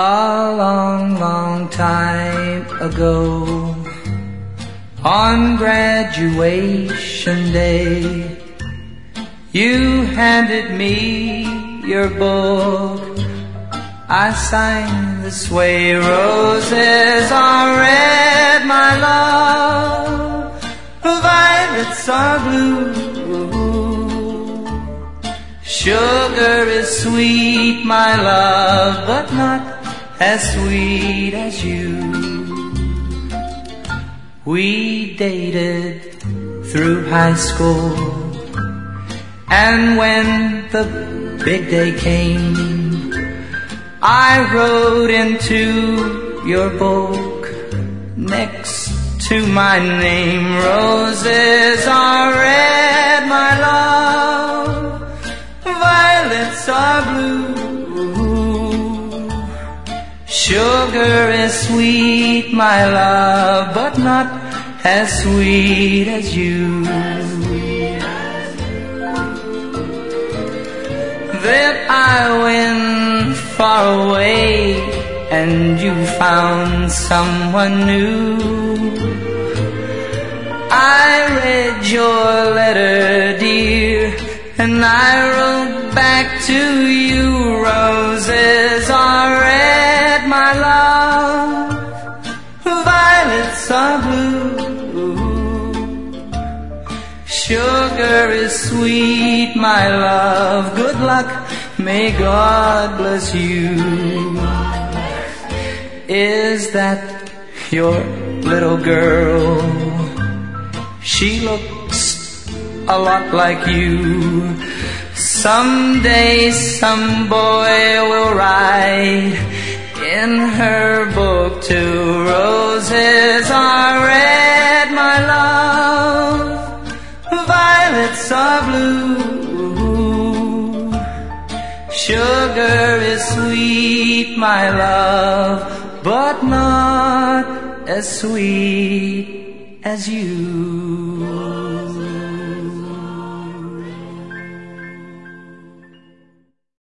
A long, long time ago, on graduation day, you handed me your book. I signed this way: roses are red, my love, violets are blue. Sugar is sweet, my love, but not as sweet as you. We dated through high school, and when the big day came, I wrote into your book next to my name: roses are red, my love, violets are blue. Sugar is sweet, my love, but not as sweet as you. Then I went far away, and you found someone new. I read your letter, dear, and I wrote back to you: roses are red, my love, violets are blue. Sugar is sweet, my love, good luck, may God bless you. Is that your little girl? She looks a lot like you. Someday some boy will write in her book too: roses are red, my love, violets are blue. Sugar is sweet, my love, but not as sweet as you.